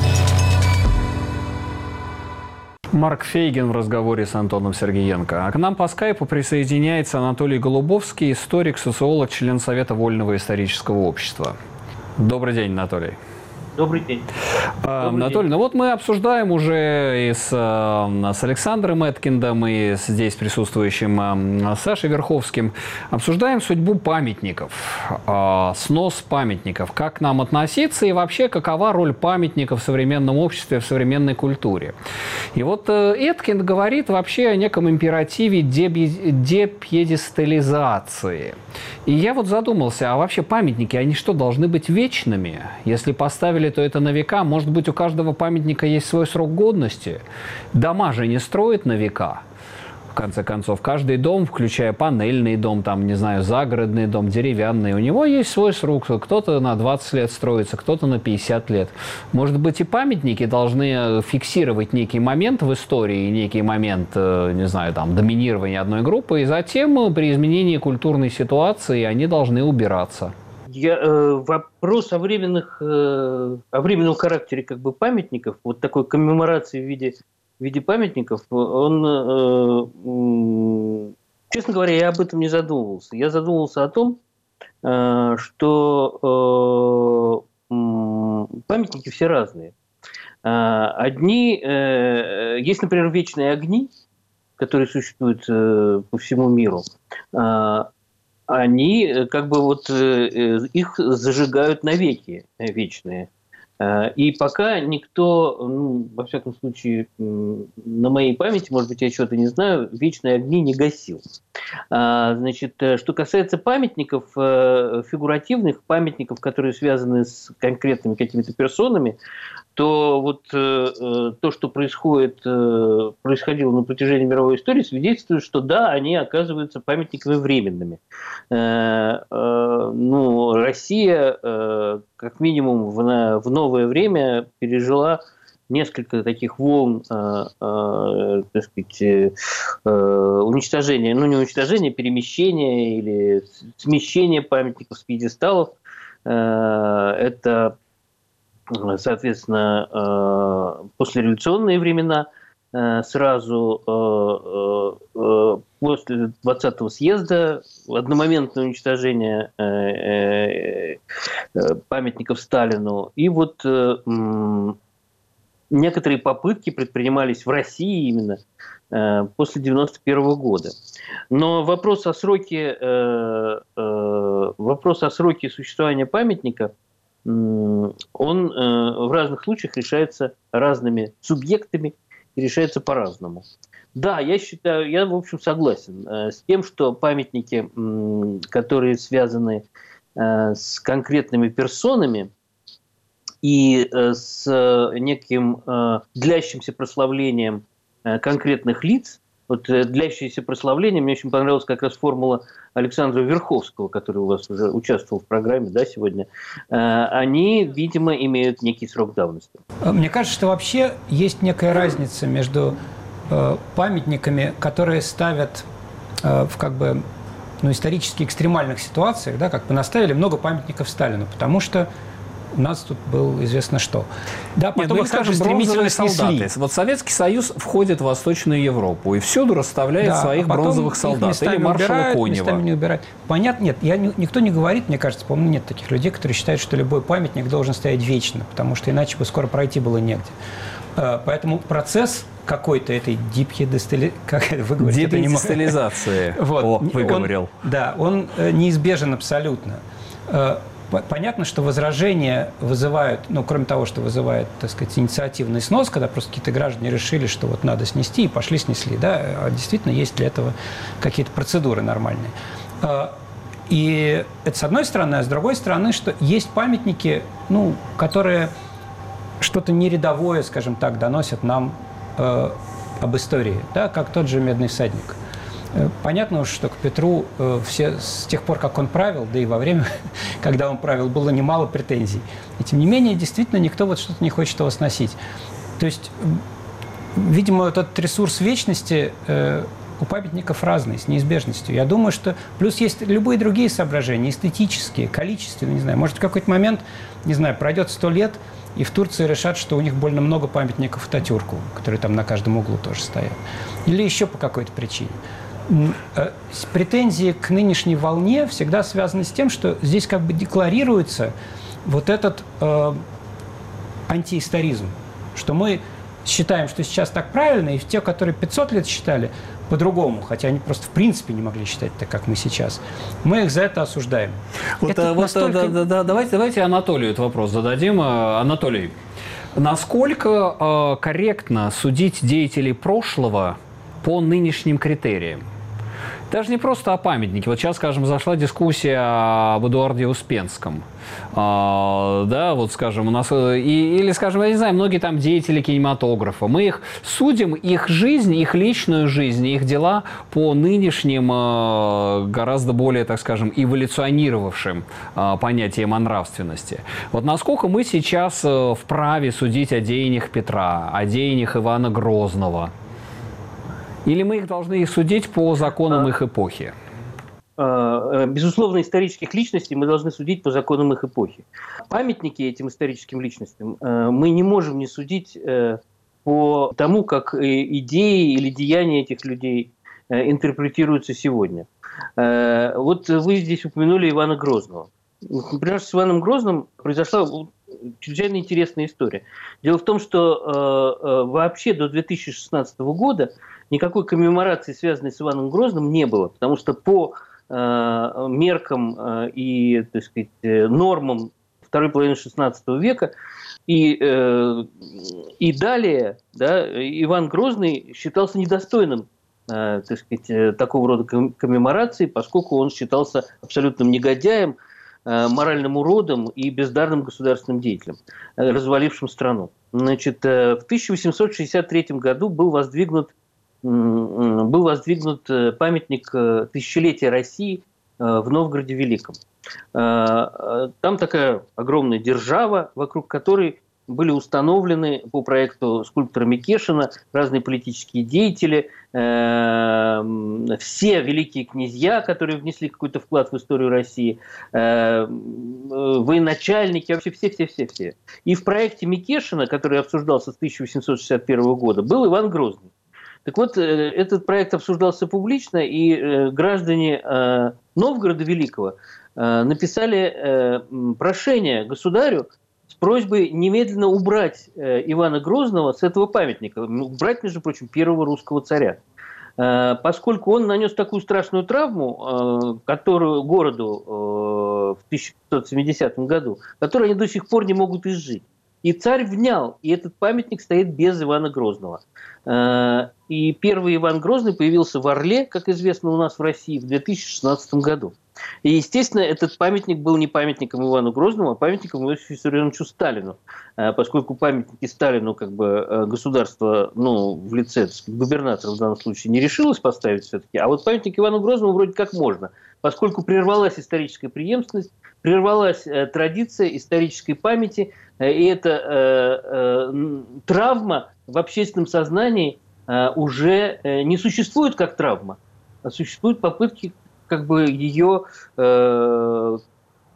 Марк Фейгин в разговоре с Антоном Сергеенко. А к нам по скайпу присоединяется Анатолий Голубовский, историк, социолог, член Совета Вольного исторического общества. Добрый день, Анатолий. Добрый день. Анатолий, мы обсуждаем уже и с Александром Эткиндом, и здесь присутствующим Сашей Верховским, обсуждаем судьбу памятников, снос памятников, как нам относиться и вообще какова роль памятников в современном обществе, в современной культуре. И Эткинд говорит вообще о неком императиве депьедестализации. И я задумался, а вообще памятники, они что, должны быть вечными? Если поставили, то это на века. Может быть, у каждого памятника есть свой срок годности. Дома же не строят на века. В конце концов, каждый дом, включая панельный дом, загородный дом, деревянный, у него есть свой срок. Кто-то на 20 лет строится, кто-то на 50 лет. Может быть, и памятники должны фиксировать некий момент в истории, некий момент, доминирования одной группы, и затем при изменении культурной ситуации они должны убираться. Вопрос о временном характере памятников, такой коммеморации в виде памятников, он, честно говоря, я об этом не задумывался. Я задумывался о том, что памятники все разные. Есть, например, вечные огни, которые существуют по всему миру. Они их зажигают навеки вечные. И пока никто, во всяком случае, на моей памяти, может быть, я чего-то не знаю, вечные огни не гасил. Что касается памятников, фигуративных памятников, которые связаны с конкретными какими-то персонами, то то, что происходило на протяжении мировой истории, свидетельствует, что да, они оказываются памятниками временными. Россия, как минимум, в новое время пережила несколько таких волн, уничтожения, не уничтожения, перемещения или смещения памятников с пьедесталов. Это, соответственно, послереволюционные времена, сразу после 20-го съезда, одномоментное уничтожение памятников Сталину. И некоторые попытки предпринимались в России именно после 1991 года. Но вопрос о сроке существования памятника, он в разных случаях решается разными субъектами и решается по-разному. Да, я в общем, согласен с тем, что памятники, которые связаны с конкретными персонами, и с неким длящимся прославлением конкретных лиц, длящееся прославление, мне очень понравилась как раз формула Александра Верховского, который у вас уже участвовал в программе, сегодня, они, видимо, имеют некий срок давности. Мне кажется, что вообще есть некая разница между памятниками, которые ставят в исторически экстремальных ситуациях, наставили много памятников Сталину, потому что у нас тут было известно что. Да, потом Нет, их также стремительно снесли. Вот Советский Союз входит в Восточную Европу и всюду расставляет своих бронзовых солдат. Или маршала Конева. Местами не убирают. Понятно, нет, никто не говорит, мне кажется, по-моему, нет таких людей, которые считают, что любой памятник должен стоять вечно, потому что иначе бы скоро пройти было негде. Поэтому процесс какой-то этой депедестализации. Выговорил. Он неизбежен абсолютно. Понятно, что возражения вызывают, кроме того, что вызывает, так сказать, инициативный снос, когда просто какие-то граждане решили, что вот надо снести, и пошли снесли, да, а действительно есть для этого какие-то процедуры нормальные. И это с одной стороны, а с другой стороны, что есть памятники, которые что-то нерядовое, скажем так, доносят нам об истории, да, как тот же «Медный всадник». Понятно, что к Петру с тех пор, как он правил, да и во время, когда он правил, было немало претензий. И тем не менее, действительно, никто вот что-то не хочет его сносить. То есть, видимо, этот ресурс вечности у памятников разный, с неизбежностью. Я думаю, что плюс есть любые другие соображения, эстетические, количественные, не знаю. Может, в какой-то момент, не знаю, пройдет 100 лет, и в Турции решат, что у них больно много памятников Ататюрку, которые там на каждом углу тоже стоят. Или еще по какой-то причине. Претензии к нынешней волне всегда связаны с тем, что здесь как бы декларируется вот этот антиисторизм, что мы считаем, что сейчас так правильно, и те, которые 500 лет считали по-другому, хотя они просто в принципе не могли считать так, как мы сейчас, мы их за это осуждаем. Давайте Анатолию этот вопрос зададим. Анатолий, насколько корректно судить деятелей прошлого по нынешним критериям? Даже не просто о памятнике. Вот сейчас, скажем, зашла дискуссия об Эдуарде Успенском. Да, вот, скажем, у нас... Или, скажем, я не знаю, многие там деятели кинематографа. Мы их судим, их жизнь, их личную жизнь, их дела по нынешним, гораздо более, так скажем, эволюционировавшим понятиям о нравственности. Вот насколько мы сейчас вправе судить о деяниях Петра, о деяниях Ивана Грозного? Или мы их должны судить по законам их эпохи? Безусловно, исторических личностей мы должны судить по законам их эпохи. Памятники этим историческим личностям мы не можем не судить по тому, как идеи или деяния этих людей интерпретируются сегодня. Вот вы здесь упомянули Ивана Грозного. Например, с Иваном Грозным произошла чрезвычайно интересная история. Дело в том, что вообще до 2016 года никакой коммеморации, связанной с Иваном Грозным, не было, потому что по меркам и, так сказать, нормам второй половины XVI века и далее, да, Иван Грозный считался недостойным, так сказать, такого рода коммеморации, поскольку он считался абсолютным негодяем, моральным уродом и бездарным государственным деятелем, развалившим страну. Значит, в 1863 году был воздвигнут памятник тысячелетия России в Новгороде Великом. Там такая огромная держава, вокруг которой были установлены по проекту скульптора Микешина разные политические деятели, все великие князья, которые внесли какой-то вклад в историю России, военачальники, вообще все. И в проекте Микешина, который обсуждался с 1861 года, был Иван Грозный. Так вот, этот проект обсуждался публично, и граждане Новгорода Великого написали прошение государю с просьбой немедленно убрать Ивана Грозного с этого памятника, убрать, между прочим, первого русского царя, поскольку он нанес такую страшную травму городу в 1570 году, которую они до сих пор не могут изжить. И царь внял, и этот памятник стоит без Ивана Грозного. И первый Иван Грозный появился в Орле, как известно у нас в России, в 2016 году. И, естественно, этот памятник был не памятником Ивану Грозному, а памятником Иосифу Виссарионовичу Сталину, поскольку памятники Сталину как бы государство, в лице, так сказать, губернатора в данном случае не решилось поставить все-таки, а вот памятник Ивану Грозному вроде как можно, поскольку прервалась историческая преемственность, прервалась традиция исторической памяти, и эта травма в общественном сознании уже не существует как травма, а существуют попытки как бы ее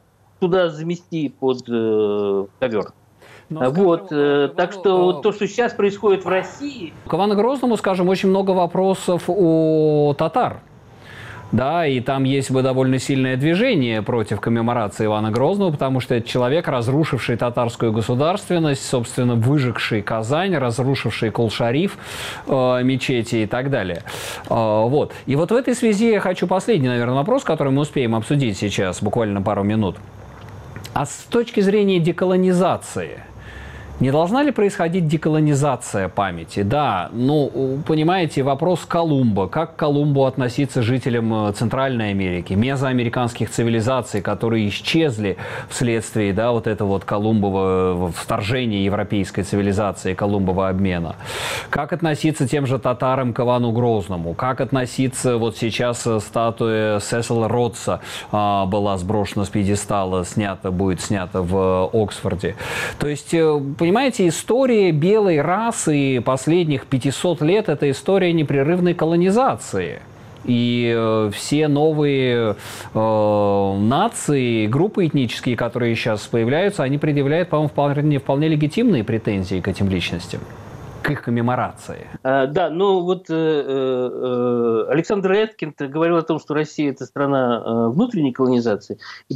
туда замести под ковер. Вот, так что то, что сейчас происходит в России... К Ивану Грозному, скажем, очень много вопросов у татар. Да, и там есть бы довольно сильное движение против коммеморации Ивана Грозного, потому что это человек, разрушивший татарскую государственность, собственно, выжегший Казань, разрушивший Кул-Шариф, мечети и так далее. Вот. И вот в этой связи я хочу последний, наверное, вопрос, который мы успеем обсудить сейчас, буквально пару минут. А с точки зрения деколонизации, не должна ли происходить деколонизация памяти? Да, ну, понимаете, вопрос Колумба. Как к Колумбу относиться жителям Центральной Америки, мезоамериканских цивилизаций, которые исчезли вследствие, да, вот этого вот Колумбова вторжения европейской цивилизации, Колумбова обмена? Как относиться тем же татарам к Ивану Грозному? Как относиться, вот сейчас статуя Сесила Ротса была сброшена с пьедестала, будет снята в Оксфорде. То есть, понимаете, история белой расы последних 500 лет – это история непрерывной колонизации. И все новые нации, группы этнические, которые сейчас появляются, они предъявляют, по-моему, вполне легитимные претензии к этим личностям, к их коммеморации. Да, ну вот Александр Эткинд говорил о том, что Россия – это страна внутренней колонизации. И,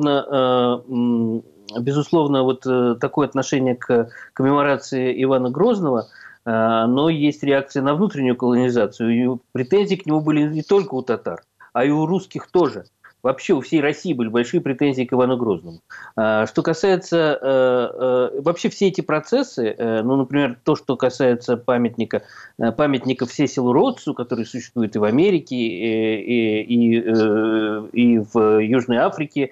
безусловно, вот такое отношение к коммеморации Ивана Грозного, но есть реакция на внутреннюю колонизацию. И претензии к нему были не только у татар, а и у русских тоже. Вообще у всей России были большие претензии к Ивану Грозному. Что касается вообще все эти процессы, ну, например, то, что касается памятников Сесилу Ротсу, который существует и в Америке, и в Южной Африке,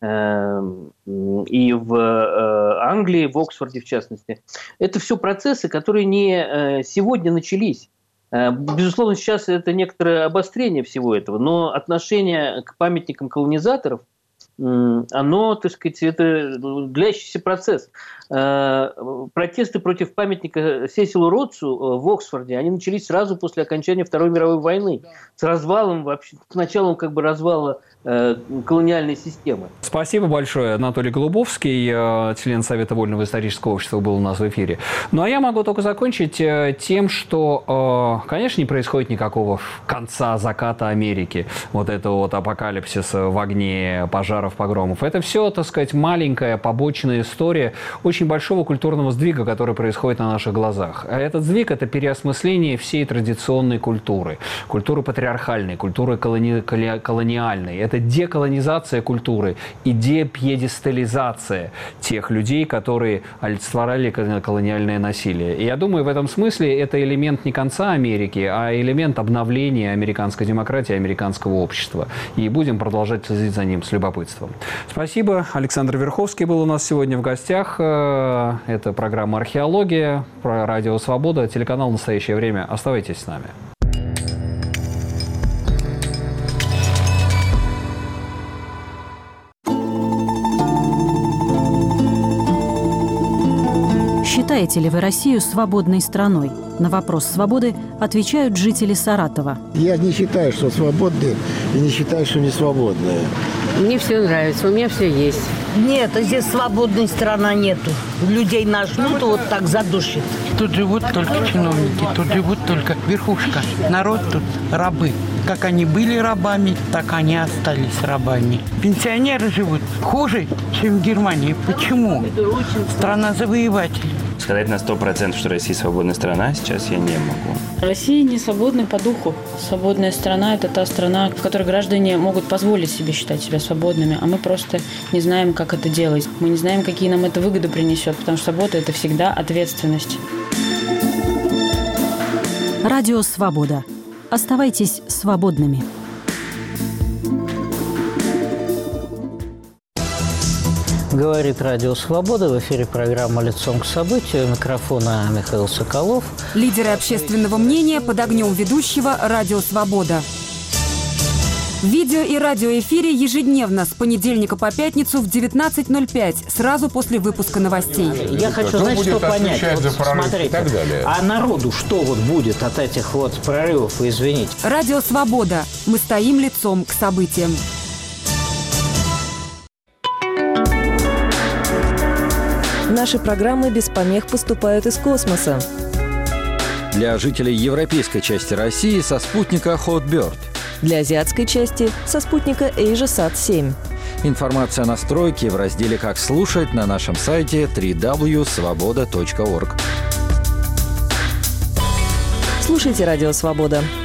и в Англии, в Оксфорде в частности. Это все процессы, которые не сегодня начались. Безусловно, сейчас это некоторое обострение всего этого, но отношение к памятникам колонизаторов, оно, так сказать, это длящийся процесс. Протесты против памятника Сесилу Ротсу в Оксфорде, они начались сразу после окончания Второй мировой войны, с развалом, вообще, с началом как бы развала колониальной системы. Спасибо большое. Анатолий Голубовский, член Совета Вольного исторического общества, был у нас в эфире. Ну, а я могу только закончить тем, что, конечно, не происходит никакого конца, заката Америки, вот этого вот апокалипсиса в огне пожаров, погромов. Это все, так сказать, маленькая побочная история очень большого культурного сдвига, который происходит на наших глазах. А этот сдвиг – это переосмысление всей традиционной культуры. Культуры патриархальной, культуры колониальной. Это деколонизация культуры и депьедестализация тех людей, которые олицетворяли колониальное насилие. И я думаю, в этом смысле это элемент не конца Америки, а элемент обновления американской демократии, американского общества. И будем продолжать следить за ним с любопытством. Спасибо. Александр Верховский был у нас сегодня в гостях. Это программа «Археология», про Радио Свобода, телеканал «Настоящее время». Оставайтесь с нами. Считаете ли вы Россию свободной страной? На вопрос свободы отвечают жители Саратова. Я не считаю, что свободные, и не считаю, что не свободные. Мне все нравится, у меня все есть. Нет, здесь свободной страны нету. Людей нажмут, вот так задушит. Тут живут только чиновники, тут живут только верхушка. Народ тут рабы. Как они были рабами, так они остались рабами. Пенсионеры живут хуже, чем в Германии. Почему? Страна завоевателей. Сказать на 100%, что Россия свободная страна, сейчас я не могу. Россия не свободна по духу. Свободная страна – это та страна, в которой граждане могут позволить себе считать себя свободными, а мы просто не знаем, как это делать. Мы не знаем, какие нам это выгоды принесет, потому что свобода – это всегда ответственность. Радио «Свобода». Оставайтесь свободными. Говорит Радио Свобода. В эфире программа «Лицом к событию». У микрофона Михаил Соколов. Лидеры общественного мнения под огнем ведущего «Радио Свобода». В видео- и радиоэфире ежедневно с понедельника по пятницу в 19:05, сразу после выпуска новостей. Я хочу, знаете, что понять. Вот, смотрите, а народу что вот будет от этих вот прорывов, извините? Радио «Свобода». Мы стоим лицом к событиям. Наши программы без помех поступают из космоса. Для жителей европейской части России со спутника Hotbird. Для азиатской части со спутника AsiaSat-7. Информация о настройке в разделе «Как слушать» на нашем сайте www.svoboda.org. Слушайте «Радио Свобода».